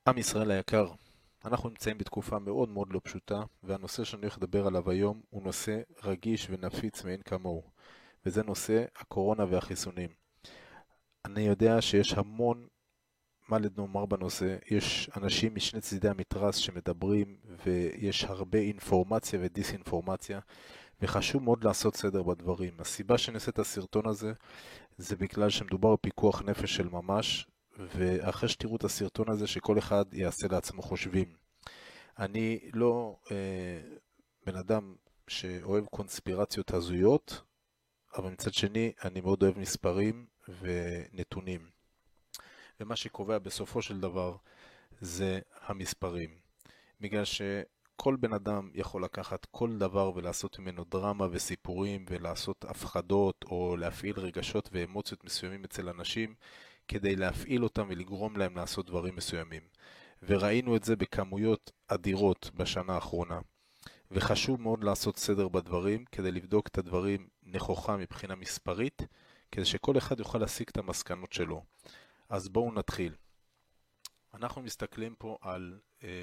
עם ישראל היקר, אנחנו נמצאים בתקופה מאוד מאוד לא פשוטה, והנושא שאני הולך לדבר עליו היום הוא נושא רגיש ונפיץ מאין כמוהו, וזה נושא הקורונה והחיסונים. אני יודע שיש המון מה לומר בנושא, יש אנשים משני צדדי המתרס שמדברים, ויש הרבה אינפורמציה ודיסאינפורמציה, וחשוב מאוד לעשות סדר בדברים. הסיבה שאני עושה את הסרטון הזה זה בגלל שמדובר בפיקוח נפש של ממש, ואחרי שתראו את הסרטון הזה שכל אחד יעשה לעצמו חושבים. אני לא בן אדם שאוהב קונספירציות הזויות, אבל מצד שני אני מאוד אוהב מספרים ונתונים. ומה שקובע בסופו של דבר זה המספרים. בגלל שכל בן אדם יכול לקחת כל דבר ולעשות ממנו דרמה וסיפורים ולעשות הפחדות או להפעיל רגשות ואמוציות מסוימים אצל אנשים כדי להפעיל אותם ולגרום להם לעשות דברים מסוימים. וראינו את זה בכמויות אדירות בשנה האחרונה. וחשוב מאוד לעשות סדר בדברים כדי לבדוק את הדברים נכוחה מבחינה מספרית, כדי שכל אחד יוכל להסיק את המסקנות שלו. אז בואו נתחיל. אנחנו מסתכלים פה על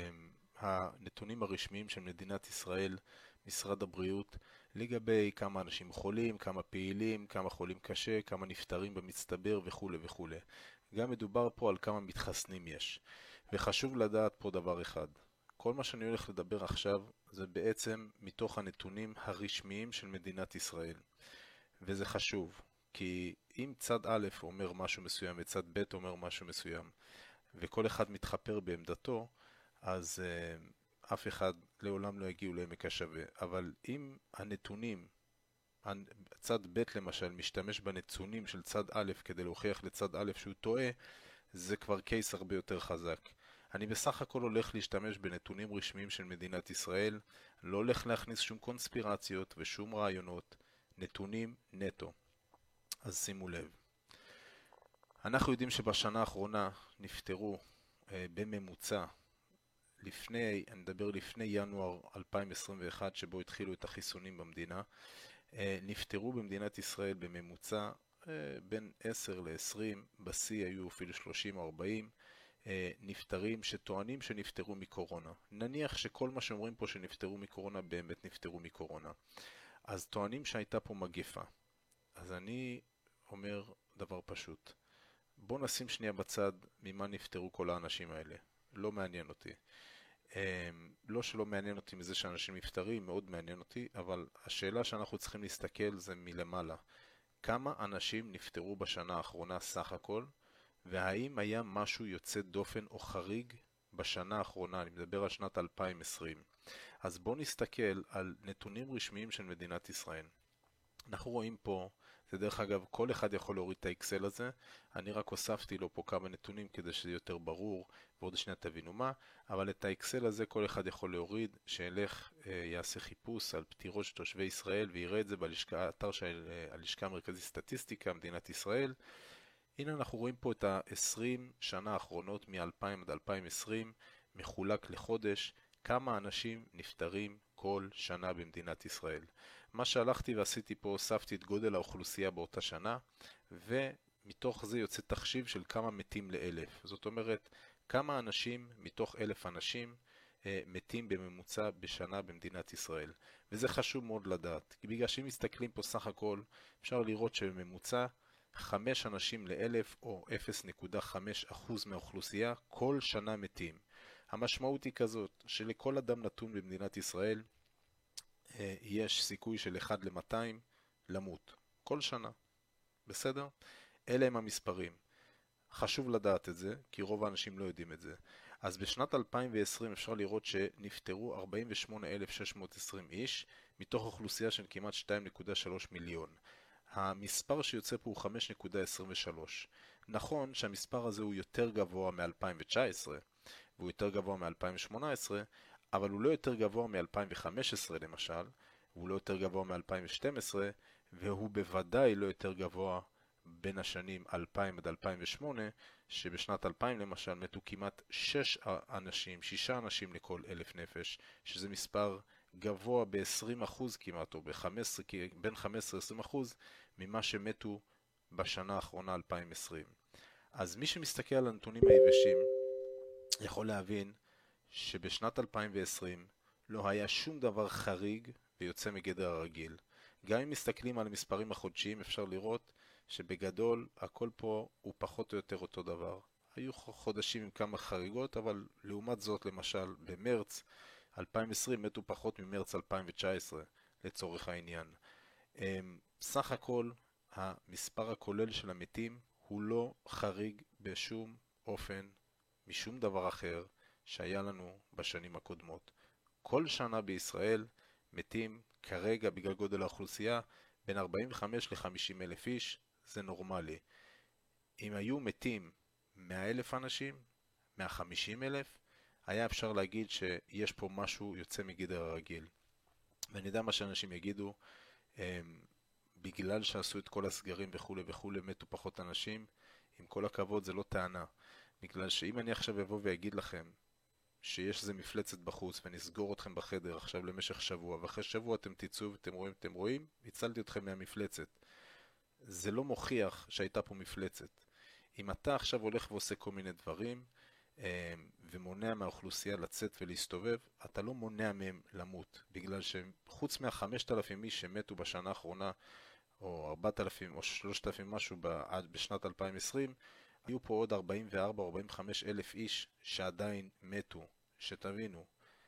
הנתונים הרשמיים של מדינת ישראל, משרד הבריאות, לגבי כמה אנשים חולים, כמה פעילים, כמה חולים קשה, כמה נפטרים במצטבר וכו' וכו'. גם מדובר פה על כמה מתחסנים יש. וחשוב לדעת פה דבר אחד. כל מה שאני הולך לדבר עכשיו זה בעצם מתוך הנתונים הרשמיים של מדינת ישראל. וזה חשוב, כי אם צד א' אומר משהו מסוים וצד ב' אומר משהו מסוים, וכל אחד מתחפר בעמדתו, אז אף אחד לעולם לא יגיעו לעמק השווה. אבל אם הנתונים, צד ב' למשל, משתמש בנתונים של צד א' כדי להוכיח לצד א' שהוא טועה, זה כבר קייס הרבה יותר חזק. אני בסך הכל הולך להשתמש בנתונים רשמיים של מדינת ישראל, לא הולך להכניס שום קונספירציות ושום רעיונות, נתונים נטו. אז שימו לב. אנחנו יודעים שבשנה האחרונה נפטרו בממוצע, אני מדבר לפני ינואר 2021 שבו התחילו את החיסונים במדינה, נפטרו במדינת ישראל בממוצע בין 10 ל-20, בשיא היו אפילו 30 או 40 נפטרים שטוענים שנפטרו מקורונה. נניח שכל מה שאומרים פה שנפטרו מקורונה באמת נפטרו מקורונה. אז טוענים שהייתה פה מגפה. אז אני אומר דבר פשוט. בוא נשים שנייה בצד ממה נפטרו כל האנשים האלה. לא מעניין אותי. לא שלא מעניין אותי מזה שאנשים נפטרים, מאוד מעניין אותי, אבל השאלה שאנחנו צריכים להסתכל זה מלמעלה. כמה אנשים נפטרו בשנה האחרונה סך הכל, והאם היה משהו יוצא דופן או חריג בשנה האחרונה, אני מדבר על שנת 2020. אז בואו נסתכל על נתונים רשמיים של מדינת ישראל. אנחנו רואים פה, זה דרך אגב, כל אחד יכול להוריד את האקסל הזה, אני רק הוספתי לו פה כמה נתונים כדי שזה יותר ברור, ועוד שנייה תבינו מה, אבל את האקסל הזה כל אחד יכול להוריד, שילך, יעשה חיפוש על פטירות של תושבי ישראל, ויראה את זה באתר של הלשכה המרכזית סטטיסטיקה, מדינת ישראל. הנה אנחנו רואים פה את ה-20 שנה האחרונות, מ-2000 עד 2020, מחולק לחודש, כמה אנשים נפטרים כל שנה במדינת ישראל. מה שהלכתי ועשיתי פה, הוספתי את גודל האוכלוסייה באותה שנה, ומתוך זה יוצא תחשיב של כמה מתים לאלף. זאת אומרת, כמה אנשים מתוך 1,000 אנשים מתים בממוצע בשנה במדינת ישראל. וזה חשוב מאוד לדעת, כי בגלל שאם מסתכלים פה סך הכל, אפשר לראות שבממוצע 5 אנשים לאלף או 0.5% מהאוכלוסייה כל שנה מתים. המשמעות היא כזאת, שלכל אדם נתון במדינת ישראל יש סיכוי של 1 ל-200 למות. כל שנה. בסדר? אלה הם המספרים. חשוב לדעת את זה, כי רוב האנשים לא יודעים את זה. אז בשנת 2020 אפשר לראות שנפטרו 48,620 איש, מתוך אוכלוסייה של כמעט 2.3 מיליון. המספר שיוצא פה הוא 5.23. נכון שהמספר הזה הוא יותר גבוה מ-2019, והוא יותר גבוה מ-2018, אבל הוא לא יותר גבוה מ-2015 למשל, והוא לא יותר גבוה מ-2012, והוא בוודאי לא יותר גבוה בין השנים 2000 עד 2008, שבשנת 2000 למשל מתו כמעט 6 אנשים לכל 1,000 נפש, שזה מספר גבוה ב-20% כמעט, או בין 15-20% ממה שמתו בשנה האחרונה 2020. אז מי שמסתכל על הנתונים היבשים, יכול להבין שבשנת 2020 לא היה שום דבר חריג ויוצא מגדר הרגיל. גם אם מסתכלים על המספרים החודשיים אפשר לראות שבגדול הכל פה הוא פחות או יותר אותו דבר. היו חודשים עם כמה חריגות, אבל לעומת זאת למשל במרץ 2020 מתו פחות ממרץ 2019 לצורך העניין. סך הכל המספר הכולל של המתים הוא לא חריג בשום אופן משום דבר אחר שהיה לנו בשנים הקודמות. כל שנה בישראל מתים כרגע בגלל גודל האוכלוסייה בין 45 ל-50 אלף איש, זה נורמלי. אם היו מתים 100 אלף אנשים, 150 אלף, היה אפשר להגיד שיש פה משהו יוצא מגדר הרגיל. ואני יודע מה שאנשים יגידו, בגלל שעשו את כל הסגרים וכו' וכו' מתו פחות אנשים, עם כל הכבוד זה לא טענה. בגלל שאם אני עכשיו אבוא ואגיד לכם שיש איזה מפלצת בחוץ ונסגור אתכם בחדר עכשיו למשך שבוע, ואחרי שבוע אתם תצאו ואתם רואים, הצלתי אתכם מהמפלצת. זה לא מוכיח שהייתה פה מפלצת. אם אתה עכשיו הולך ועושה כל מיני דברים, ומונע מהאוכלוסייה לצאת ולהסתובב, אתה לא מונע מהם למות, בגלל שחוץ מה-5,000 איש שמתו בשנה האחרונה, או 4,000 או 3,000 משהו בשנת 2020, היו פה עוד 44 או 45 אלף איש שעדיין מתו. שתבינו,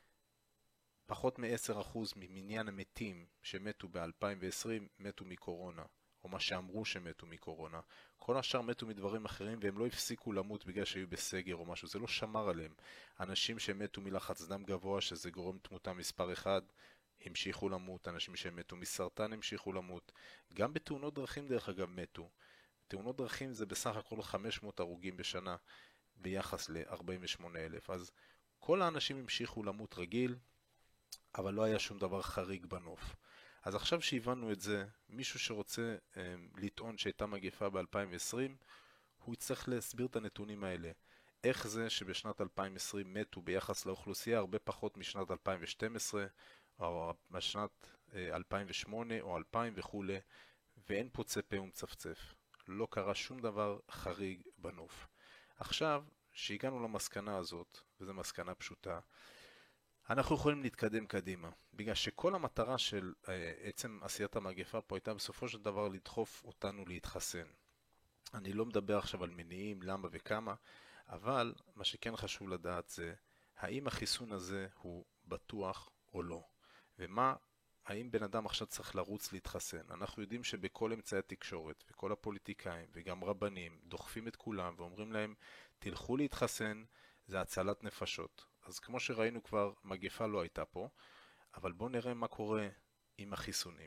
פחות מ-10% ממניין המתים שמתו ב-2020 מתו מקורונה, או מה שאמרו שמתו מקורונה. כל השאר מתו מדברים אחרים והם לא הפסיקו למות בגלל שהיו בסגר או משהו, זה לא שמר עליהם. אנשים שמתו מלחץ דם גבוה, שזה גורם תמותה מספר 1, המשיכו למות. אנשים שמתו מסרטן המשיכו למות. גם בתאונות דרכים דרך אגב מתו. תאונות דרכים זה בסך הכל 500 הרוגים בשנה ביחס ל-48,000. אז כל האנשים המשיכו למות רגיל, אבל לא היה שום דבר חריג בנוף. אז עכשיו שהבנו את זה, מישהו שרוצה לטעון שהייתה מגפה ב-2020, הוא יצטרך להסביר את הנתונים האלה. איך זה שבשנת 2020 מתו ביחס לאוכלוסייה הרבה פחות משנת 2012, או בשנת 2008 או 2000 וכו', ואין פוצה פה ומצפצף. לא קרה שום דבר חריג בנוף. עכשיו, שהגענו למסקנה הזאת, וזו מסקנה פשוטה, אנחנו יכולים להתקדם קדימה, בגלל שכל המטרה של עצם עשיית המגפה פה הייתה בסופו של דבר לדחוף אותנו להתחסן. אני לא מדבר עכשיו על מניעים, למה וכמה, אבל מה שכן חשוב לדעת זה, האם החיסון הזה הוא בטוח או לא, ומה, האם בן אדם עכשיו צריך לרוץ להתחסן. אנחנו יודעים שבכל אמצעי התקשורת וכל הפוליטיקאים וגם רבנים דוחפים את כולם ואומרים להם, תלכו להתחסן, זה הצלת נפשות. אז כמו שראינו כבר, מגפה לא הייתה פה, אבל בואו נראה מה קורה עם החיסונים.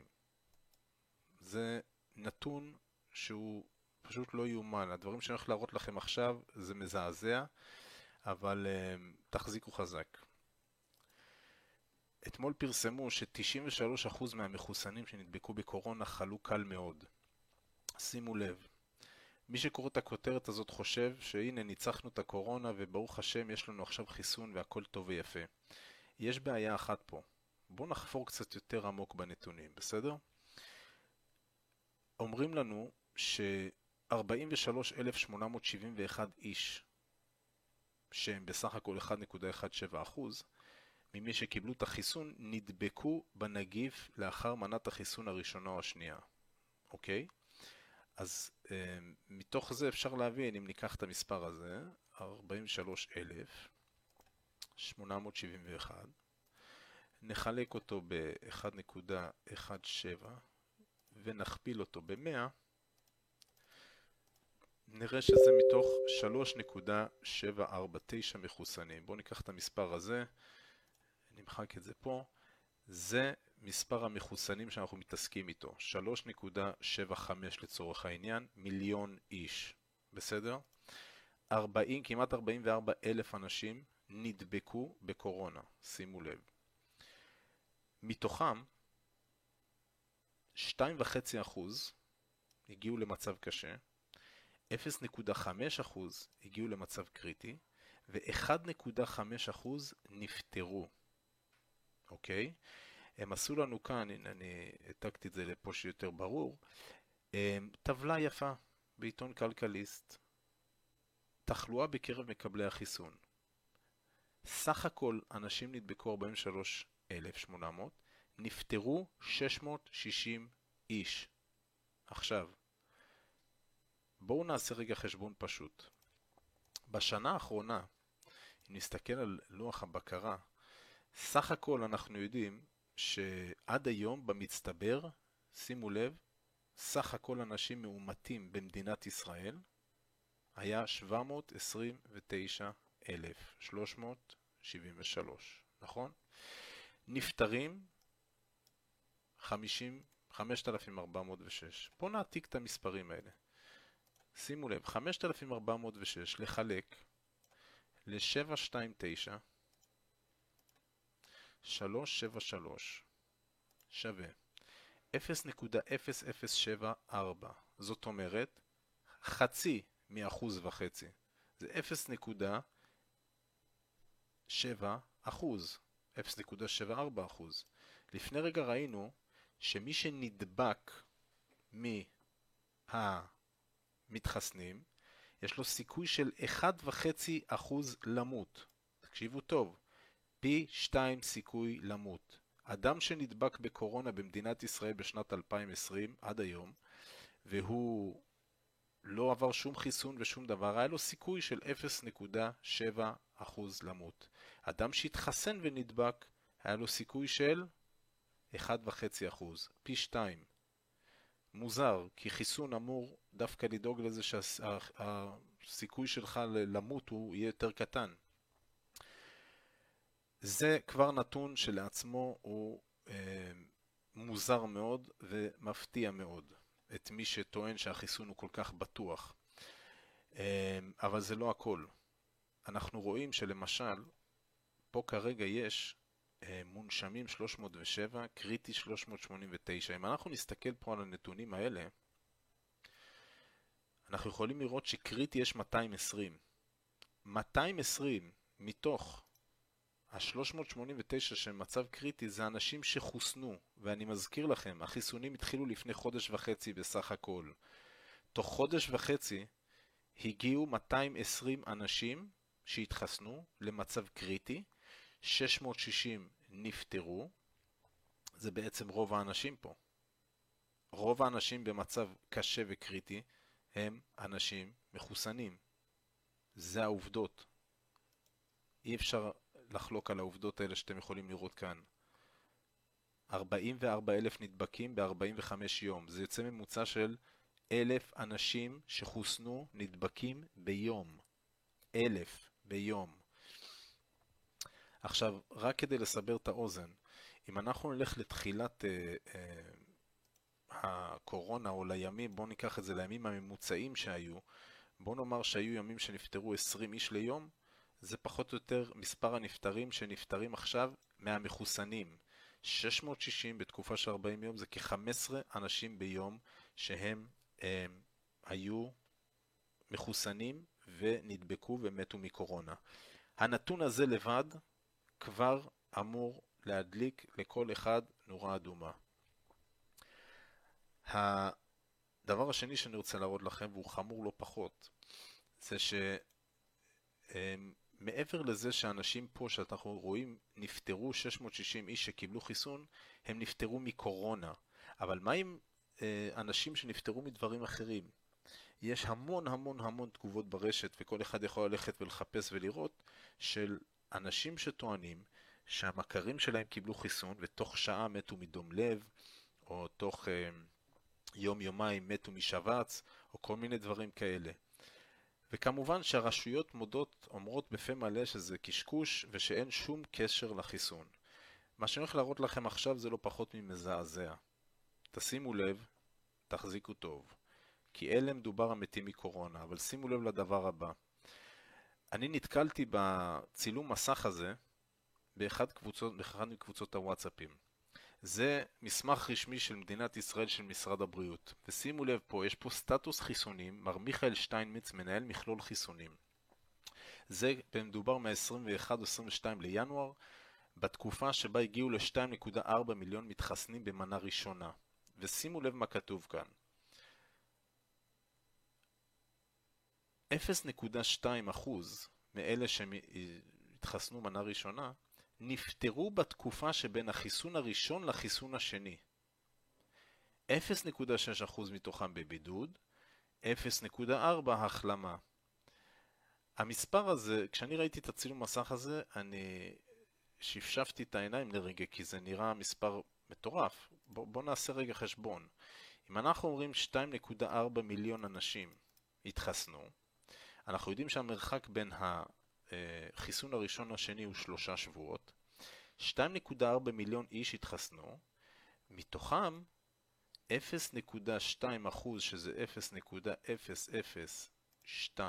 זה נתון שהוא פשוט לא יאומן. הדברים שאני הולך להראות לכם עכשיו זה מזעזע, אבל תחזיקו חזק. אתמול פרסמו ש-93% מהמחוסנים שנדבקו בקורונה חלו קל מאוד. שימו לב. מי שקורא את הכותרת הזאת חושב שהנה ניצחנו את הקורונה וברוך השם יש לנו עכשיו חיסון והכל טוב ויפה. יש בעיה אחת פה. בואו נחפור קצת יותר עמוק בנתונים, בסדר? אומרים לנו ש-43,871 איש, שהם בסך הכל 1.17%, ממי שקיבלו את החיסון נדבקו בנגיף לאחר מנת החיסון הראשונה או השנייה. אוקיי? אז מתוך זה אפשר להבין, אם ניקח את המספר הזה, 43,871, נחלק אותו ב-1.17 ונכפיל אותו ב-100, נראה שזה מתוך 3.749 מחוסנים. בואו ניקח את המספר הזה, נמחק את זה פה, זה מספר המחוסנים שאנחנו מתעסקים איתו, 3.75 לצורך העניין, מיליון איש, בסדר? כמעט 44,000 אנשים נדבקו בקורונה, שימו לב. מתוכם 2.5% הגיעו למצב קשה, 0.5% הגיעו למצב קריטי, ו1.5% נפטרו. אוקיי? הם עשו לנו כאן, אני העתקתי את זה לפה שיותר ברור, טבלה יפה בעיתון כלכליסט, תחלואה בקרב מקבלי החיסון. סך הכל אנשים נדבקו 43,800, נפטרו 660 איש. עכשיו, בואו נעשה רגע חשבון פשוט. בשנה האחרונה, אם נסתכל על לוח הבקרה, סך הכל אנחנו יודעים שעד היום במצטבר, שימו לב, סך הכל אנשים מאומתים במדינת ישראל היה 729,373, נכון? נפטרים 5,406. בואו נעתיק את המספרים האלה. שימו לב, 5,406 לחלק ל-729, 373 שווה 0.0074. זאת אומרת, חצי מאחוז וחצי. זה 0.7%, 0.74%. לפני רגע ראינו שמי שנדבק מהמתחסנים, יש לו סיכוי של 1.5% למות. תקשיבו טוב, פי 2 סיכוי למות. אדם שנדבק בקורונה במדינת ישראל בשנת 2020 עד היום, והוא לא עבר שום חיסון ושום דבר, היה לו סיכוי של 0.7% למות. אדם שהתחסן ונדבק, היה לו סיכוי של 1.5%, פי 2. מוזר, כי חיסון אמור דווקא לדאוג לזה שהסיכוי שלך למות הוא יהיה יותר קטן. זה כבר נתון שלעצמו הוא מוזר מאוד ומפתיע מאוד את מי שטוען שהחיסון הוא כל כך בטוח. אבל זה לא הכל. אנחנו רואים שלמשל, פה כרגע יש מונשמים 307, קריטי 389. אם אנחנו נסתכל פה על הנתונים האלה, אנחנו יכולים לראות שקריטי יש 220. 220 מתוך ה-389 שמצב קריטי זה אנשים שחוסנו, ואני מזכיר לכם, החיסונים התחילו לפני חודש וחצי בסך הכל. תוך חודש וחצי הגיעו 220 אנשים שהתחסנו למצב קריטי, 660 נפטרו, זה בעצם רוב האנשים פה. רוב האנשים במצב קשה וקריטי הם אנשים מחוסנים. זה העובדות. אי אפשר לחלוק על העובדות האלה שאתם יכולים לראות כאן. 44,000 נדבקים ב-45 יום. זה יוצא ממוצע של 1,000 אנשים שחוסנו נדבקים ביום. 1,000 ביום. עכשיו, רק כדי לסבר את האוזן, אם אנחנו נלך לתחילת הקורונה או לימים, בואו ניקח את זה לימים הממוצעים שהיו, בואו נאמר שהיו ימים שנפטרו 20 איש ליום, זה פחות או יותר מספר הנפטרים שנפטרים עכשיו מהמחוסנים. 660 בתקופה של 40 יום זה כ-15 אנשים ביום שהם היו מחוסנים ונדבקו ומתו מקורונה. הנתון הזה לבד כבר אמור להדליק לכל אחד נורה אדומה. הדבר השני שאני רוצה להראות לכם, והוא חמור לא פחות, זה שמעבר לזה שאנשים פה שאנחנו רואים נפטרו 660 איש שקיבלו חיסון, הם נפטרו מקורונה. אבל מה עם אנשים שנפטרו מדברים אחרים? יש המון תגובות ברשת, וכל אחד יכול ללכת ולחפש ולראות, של אנשים שטוענים שהמכרים שלהם קיבלו חיסון ותוך שעה מתו מדום לב, או תוך יום-יומיים מתו משבץ, או כל מיני דברים כאלה. וכמובן שהרשויות אומרות בפה מלא שזה קשקוש ושאין שום קשר לחיסון. מה שאני הולך להראות לכם עכשיו זה לא פחות ממזעזע. תשימו לב, תחזיקו טוב. כי אלה מדובר המתים מקורונה, אבל שימו לב לדבר הבא. אני נתקלתי בצילום מסך הזה באחד מקבוצות הוואטסאפים. זה מסמך רשמי של מדינת ישראל של משרד הבריאות. ושימו לב פה, יש פה סטטוס חיסונים, מר מיכאל שטיינמיץ מנהל מכלול חיסונים. זה מדובר מה-21-22 לינואר, בתקופה שבה הגיעו ל-2.4 מיליון מתחסנים במנה ראשונה. ושימו לב מה כתוב כאן. 0.2% מאלה שהתחסנו שהתחסנו מנה ראשונה, נפטרו בתקופה שבין החיסון הראשון לחיסון השני. 0.6% מתוכם בבידוד, 0.4 החלמה. המספר הזה, כשאני ראיתי את הצילום מסך הזה, אני שפשפתי את העיניים לרגע, כי זה נראה מספר מטורף. בוא נעשה רגע חשבון. אם אנחנו אומרים 2.4 מיליון אנשים התחסנו, אנחנו יודעים שהמרחק בין החיסון הראשון לשני הוא 3 שבועות. 2.4 מיליון איש התחסנו, מתוכם 0.2%, שזה 0.002,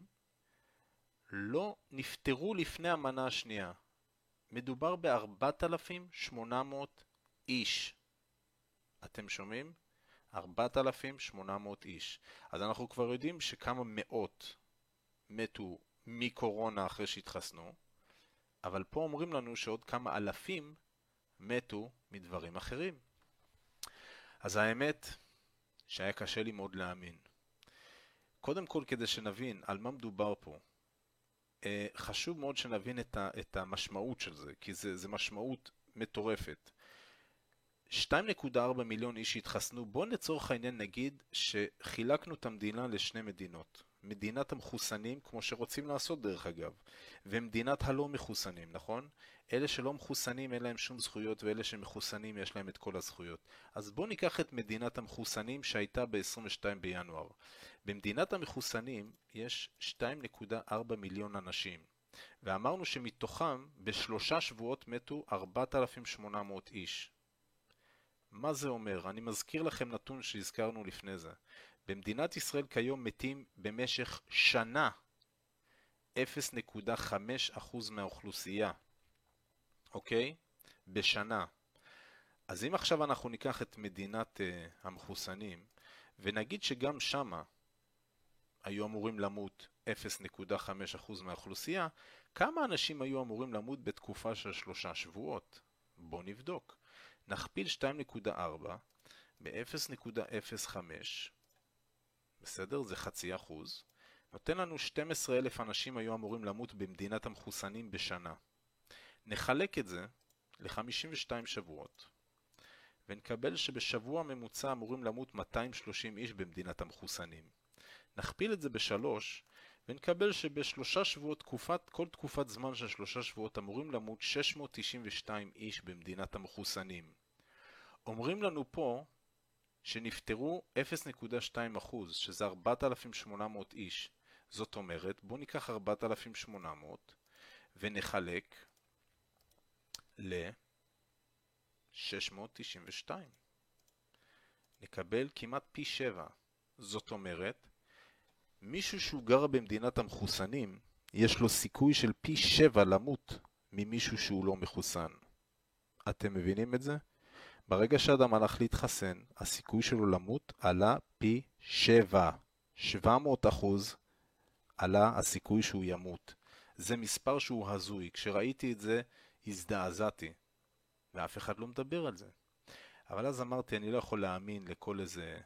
לא נפטרו לפני המנה השנייה. מדובר ב-4,800 איש. אתם שומעים? 4,800 איש. אז אנחנו כבר יודעים שכמה מאות מתו מקורונה אחרי שהתחסנו, אבל פה אומרים לנו שעוד כמה אלפים מתו מדברים אחרים. אז האמת שהיה קשה לי מאוד להאמין. קודם כל, כדי שנבין על מה מדובר פה, חשוב מאוד שנבין את המשמעות של זה, כי זה משמעות מטורפת. 2.4 מיליון איש התחסנו. בוא לצורך העניין נגיד שחילקנו את המדינה לשני מדינות. מדינת המחוסנים, כמו שרוצים לעשות דרך אגב, ומדינת הלא מחוסנים, נכון? אלה שלא מחוסנים אין להם שום זכויות, ואלה שמחוסנים יש להם את כל הזכויות. אז בוא ניקח את מדינת המחוסנים שהייתה ב-22 בינואר. במדינת המחוסנים יש 2.4 מיליון אנשים, ואמרנו שמתוכם בשלושה שבועות מתו 4,800 איש. מה זה אומר? אני מזכיר לכם נתון שהזכרנו לפני זה. במדינת ישראל כיום מתים במשך שנה 0.5% מהאוכלוסייה. אוקיי? בשנה. אז אם עכשיו אנחנו ניקח את מדינת המחוסנים, ונגיד שגם שמה היו אמורים למות 0.5% מהאוכלוסייה, כמה אנשים היו אמורים למות בתקופה של 3 שבועות? בוא נבדוק. נכפיל 2.4 ב-0.05, בסדר? זה 0.5%. נותן לנו 12,000 אנשים היו אמורים למות במדינת המחוסנים בשנה. נחלק את זה ל-52 שבועות, ונקבל שבשבוע ממוצע אמורים למות 230 איש במדינת המחוסנים. נכפיל את זה בשלוש, ונקבל שבשלושה שבועות, כל תקופת זמן של 3 שבועות אמורים למות 692 איש במדינת המחוסנים. אומרים לנו פה שנפטרו 0.2%, שזה 4,800 איש. זאת אומרת, בואו ניקח 4,800 ונחלק ל-692. נקבל כמעט פי 7. זאת אומרת, מישהו שהוא גר במדינת המחוסנים, יש לו סיכוי של פי 7 למות ממישהו שהוא לא מחוסן. אתם מבינים את זה? ברגע שאדם הלך להתחסן, הסיכוי שלו למות עלה פי 7. 700% עלה הסיכוי שהוא ימות. זה מספר שהוא הזוי. כשראיתי את זה, הזדעזעתי. ואף אחד לא מדבר על זה. אבל אז אמרתי, אני לא יכול להאמין לכל איזה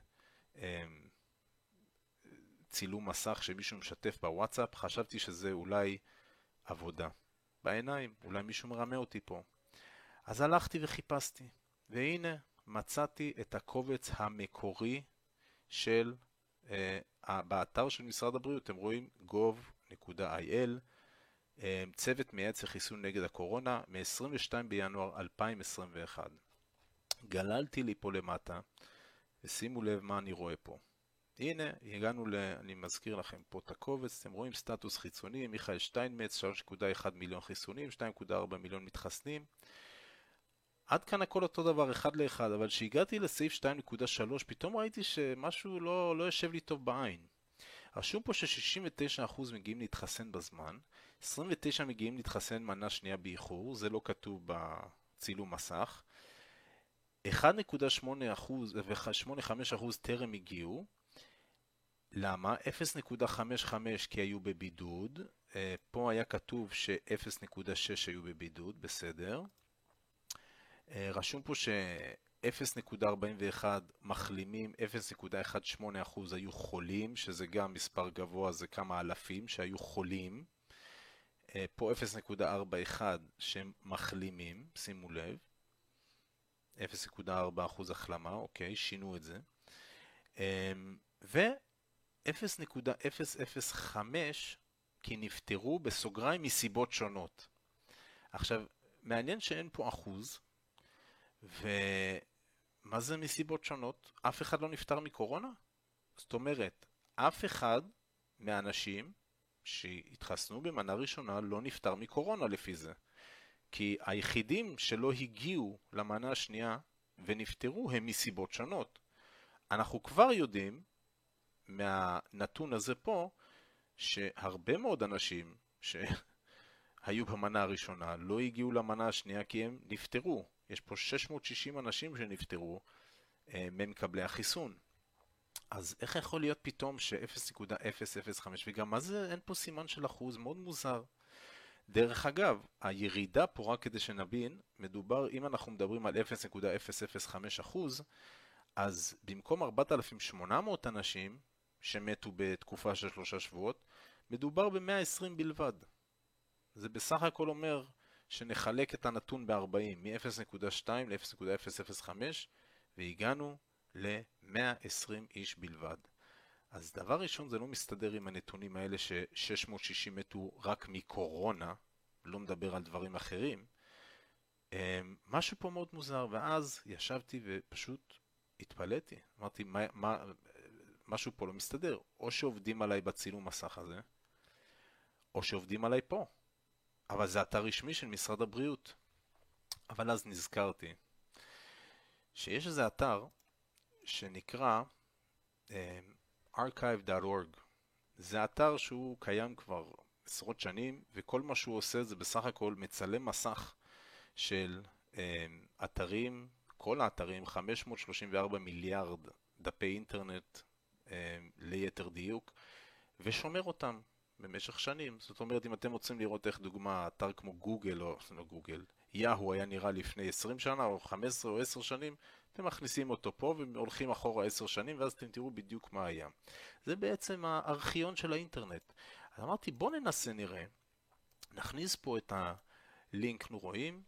צילום מסך שמישהו משתף בוואטסאפ. חשבתי שזה אולי עבודה בעיניים. אולי מישהו מרמה אותי פה. אז הלכתי וחיפשתי. והנה מצאתי את הקובץ המקורי של באתר של משרד הבריאות. אתם רואים gov.il, צוות מייעץ לחיסון נגד הקורונה, מ-22 בינואר 2021. גללתי לי פה למטה, ושימו לב מה אני רואה פה. הנה, הגענו אני מזכיר לכם פה את הקובץ, אתם רואים סטטוס חיצוני, מיכאל שטיינמץ, 3.1 מיליון חיסונים, 2.4 מיליון מתחסנים. עד כאן הכל אותו דבר, אחד לאחד, אבל שהגעתי לסעיף 2.3, פתאום ראיתי שמשהו לא יושב לי טוב בעין. רשום פה ש69% מגיעים להתחסן בזמן, 29 מגיעים להתחסן מנה שנייה באיחור, זה לא כתוב בצילום מסך, 1.85% טרם הגיעו. למה? 0.55 כי היו בבידוד, פה היה כתוב ש-0.6 היו בבידוד, בסדר. רשום פה ש-0.41 מחלימים, 0.18% היו חולים, שזה גם מספר גבוה, זה כמה אלפים שהיו חולים. פה 0.41 שהם מחלימים, שימו לב, 0.4% החלמה, אוקיי, שינו את זה. ו-0.005 כי נפטרו בסוגריים מסיבות שונות. עכשיו, מעניין שאין פה אחוז, ומה זה מסיבות שונות? אף אחד לא נפטר מקורונה? זאת אומרת, אף אחד מהאנשים שהתחסנו במנה ראשונה לא נפטר מקורונה לפי זה. כי היחידים שלא הגיעו למנה השנייה ונפטרו הם מסיבות שונות. אנחנו כבר יודעים מהנתון הזה פה, שהרבה מאוד אנשים שהיו במנה הראשונה לא הגיעו למנה השנייה כי הם נפטרו. יש פה 660 אנשים שנפטרו ממקבלי החיסון. אז איך יכול להיות פתאום ש-0.005 וגם מה זה, אין פה סימן של אחוז, מאוד מוזר. דרך אגב, הירידה פה רק כדי שנבין, מדובר, אם אנחנו מדברים על 0.005%, אז במקום 4,800 אנשים שמתו בתקופה של 3 שבועות, מדובר ב-120 בלבד. זה בסך הכל אומר שנחלק את הנתון ב-40, מ-0.2 ל-0.005, והגענו ל-120 איש בלבד. אז דבר ראשון, זה לא מסתדר עם הנתונים האלה ש-660 מתו רק מקורונה, לא מדבר על דברים אחרים. משהו פה מאוד מוזר, ואז ישבתי ופשוט התפלאתי. אמרתי, משהו פה לא מסתדר. או שעובדים עליי בצילום מסך הזה, או שעובדים עליי פה. אבל זה אתר רשמי של משרד הבריאות. אבל אז נזכרתי שיש איזה אתר שנקרא archive.org. זה אתר שהוא קיים כבר עשרות שנים, וכל מה שהוא עושה זה בסך הכל מצלם מסך של אתרים, כל האתרים, 534 מיליארד דפי אינטרנט ליתר דיוק, ושומר אותם במשך שנים. זאת אומרת, אם אתם רוצים לראות איך דוגמה, אתר כמו גוגל, או לא גוגל, יאהו היה נראה לפני 20 שנה, או 15 או 10 שנים, אתם מכניסים אותו פה והולכים אחורה 10 שנים, ואז אתם תראו בדיוק מה היה. זה בעצם הארכיון של האינטרנט. אז אמרתי, בוא ננסה נראה. נכניס פה את הלינק, אנחנו רואים.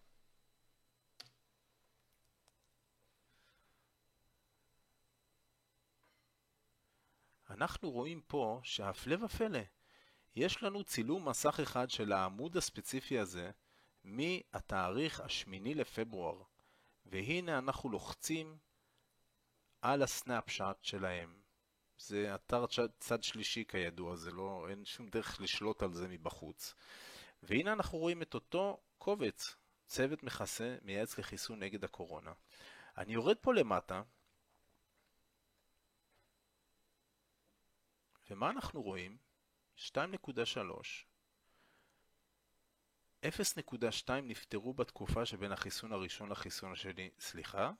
אנחנו רואים פה שהפלא ופלא, יש לנו צילום מסך אחד של העמוד הספציפי הזה מהתאריך 8 לפברואר, והנה אנחנו לוחצים על הסנאפשאט שלהם. זה אתר צד שלישי כידוע, זה לא, אין שום דרך לשלוט על זה מבחוץ. והנה אנחנו רואים את אותו קובץ, צוות מכסה מייעץ לחיסון נגד הקורונה. אני יורד פה למטה, ומה אנחנו רואים? 2.3, 0.2 נפטרו בתקופה שבין החיסון הראשון לחיסון השני. סליחה?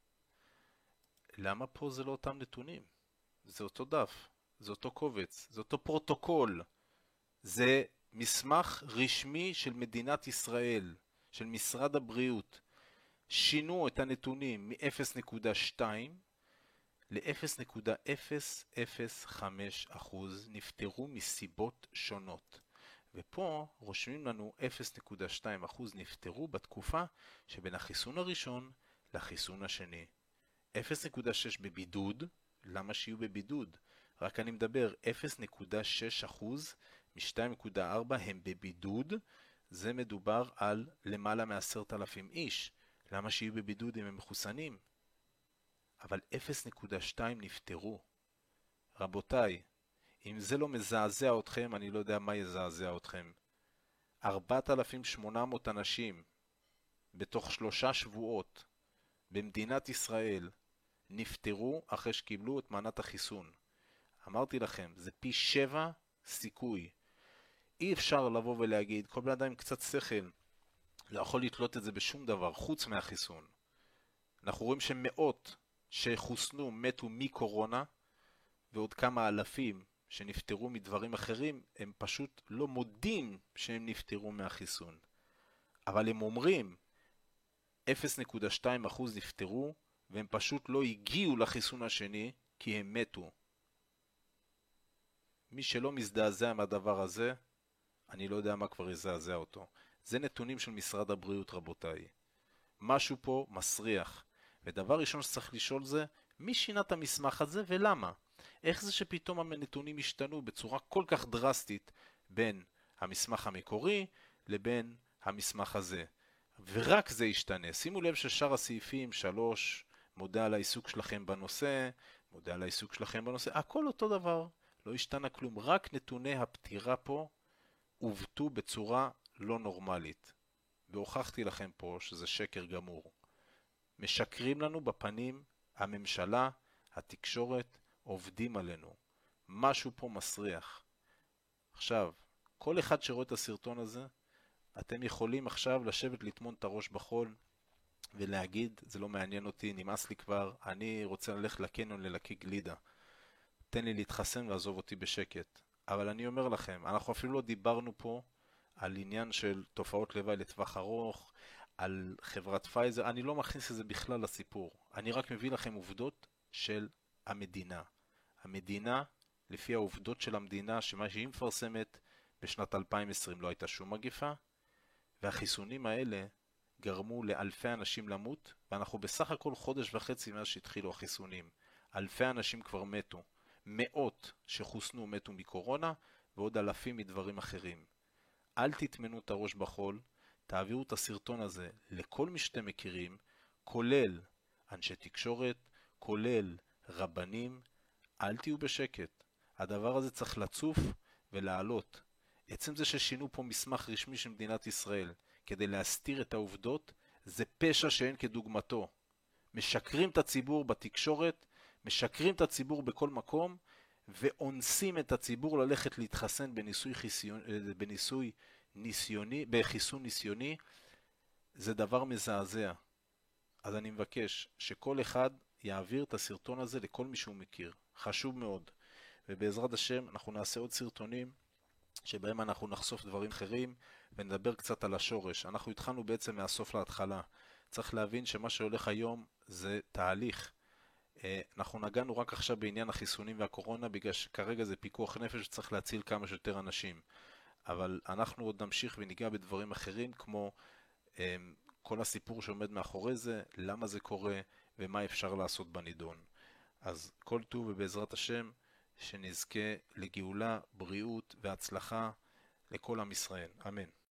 למה פה זה לא אותם נתונים? זה אותו דף, זה אותו קובץ, זה אותו פרוטוקול. זה מסמך רשמי של מדינת ישראל, של משרד הבריאות. שינו את הנתונים מ-0.2 ל-0.005% נפטרו מסיבות שונות. ופה רושמים לנו 0.2% נפטרו בתקופה שבין החיסון הראשון לחיסון השני. 0.6 בבידוד, למה שיהיו בבידוד? רק אני מדבר, 0.6% מ-2.4 הם בבידוד, זה מדובר על למעלה מ10,000 איש. למה שיהיו בבידוד אם הם מחוסנים? אבל 0.2 נפטרו. רבותיי, אם זה לא מזעזע אתכם, אני לא יודע מה יזעזע אתכם. 4,800 אנשים בתוך 3 שבועות במדינת ישראל נפטרו אחרי שקיבלו את מנת החיסון. אמרתי לכם, זה פי 7 סיכוי. אי אפשר לבוא ולהגיד, כל בן אדם עם קצת שכל לא יכול לתלות את זה בשום דבר חוץ מהחיסון. אנחנו רואים שמאות שחוסנו מתו מקורונה, ועוד כמה אלפים שנפטרו מדברים אחרים, הם פשוט לא מודים שהם נפטרו מהחיסון. אבל הם אומרים 0.2% נפטרו, והם פשוט לא הגיעו לחיסון השני כי הם מתו. מי שלא מזדעזע מהדבר הזה, אני לא יודע מה כבר יזעזע אותו. זה נתונים של משרד הבריאות, רבותיי. משהו פה מסריח. ודבר ראשון שצריך לשאול זה, מי שינה את המסמך הזה ולמה? איך זה שפתאום הנתונים השתנו בצורה כל כך דרסטית בין המסמך המקורי לבין המסמך הזה? ורק זה ישתנה. שימו לב ששאר הסעיפים, 3, מודה על העיסוק שלכם בנושא, מודה על העיסוק שלכם בנושא, הכל אותו דבר. לא השתנה כלום, רק נתוני הפטירה פה עובדו בצורה לא נורמלית. והוכחתי לכם פה שזה שקר גמור. משקרים לנו בפנים, הממשלה, התקשורת, עובדים עלינו. משהו פה מסריח. עכשיו, כל אחד שרואה את הסרטון הזה, אתם יכולים עכשיו לשבת לטמון את הראש בחול ולהגיד, זה לא מעניין אותי, נמאס לי כבר, אני רוצה ללכת לקניון ללקק גלידה. תן לי להתחסן ועזוב אותי בשקט. אבל אני אומר לכם, אנחנו אפילו לא דיברנו פה על עניין של תופעות לוואי לטווח ארוך, על חברת פייזר, אני לא מכניס את זה בכלל לסיפור. אני רק מביא לכם עובדות של המדינה. המדינה, לפי העובדות של המדינה, שמה שהיא מפרסמת, בשנת 2020 לא הייתה שום מגיפה, והחיסונים האלה גרמו לאלפי אנשים למות, ואנחנו בסך הכל חודש וחצי מאז שהתחילו החיסונים. אלפי אנשים כבר מתו. מאות שחוסנו מתו מקורונה, ועוד אלפים מדברים אחרים. אל תטמנו את הראש בחול, תעבירו את הסרטון הזה לכל מי שאתם מכירים, כולל אנשי תקשורת, כולל רבנים, אל תהיו בשקט. הדבר הזה צריך לצוף ולעלות. עצם זה ששינו פה מסמך רשמי של מדינת ישראל כדי להסתיר את העובדות, זה פשע שאין כדוגמתו. משקרים את הציבור בתקשורת, משקרים את הציבור בכל מקום, ואונסים את הציבור ללכת להתחסן בחיסון ניסיוני. זה דבר מזעזע. אז אני מבקש שכל אחד יעביר את הסרטון הזה לכל מי שהוא מכיר. חשוב מאוד. ובעזרת השם אנחנו נעשה עוד סרטונים שבהם אנחנו נחשוף דברים אחרים ונדבר קצת על השורש. אנחנו התחלנו בעצם מהסוף להתחלה. צריך להבין שמה שהולך היום זה תהליך. אנחנו נגענו רק עכשיו בעניין החיסונים והקורונה בגלל שכרגע זה פיקוח נפש וצריך להציל כמה שיותר אנשים. אבל אנחנו עוד נמשיך וניגע בדברים אחרים כמו כל הסיפור שעומד מאחורי זה, למה זה קורה ומה אפשר לעשות בנידון. אז כל טוב ובעזרת השם שנזכה לגאולה, בריאות והצלחה לכל עם ישראל. אמן.